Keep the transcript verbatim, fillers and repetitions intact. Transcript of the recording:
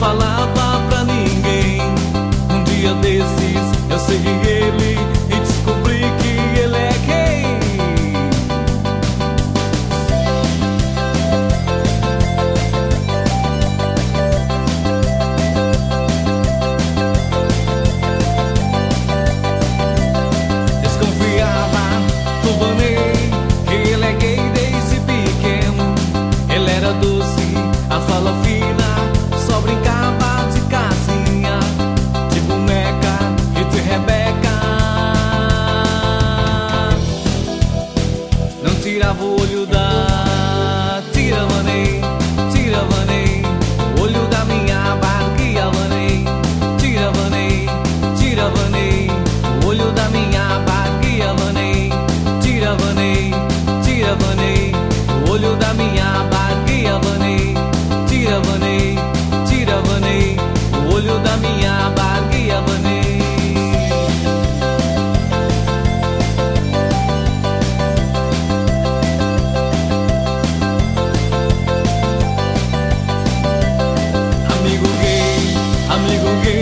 falava pra ninguém. Um dia desses eu segui ele e descobri que ele é gay. Desconfiava do Vanei, que ele é gay desde pequeno. Ele era doce, a fala fina, só brincava de casinha, de boneca e de Rebeca. Não tirava o olho da tira Vanei, tira Vanei, o olho da minha barriga Vanei, tira Vanei, tira Vanei, o olho da minha barriga Vanei, tira Vanei, tira Vanei, o olho da minha barriga Vanei, tira Vanei, tira Vanei, o olho da minha barriga Vanei. Amigo gay, amigo gay,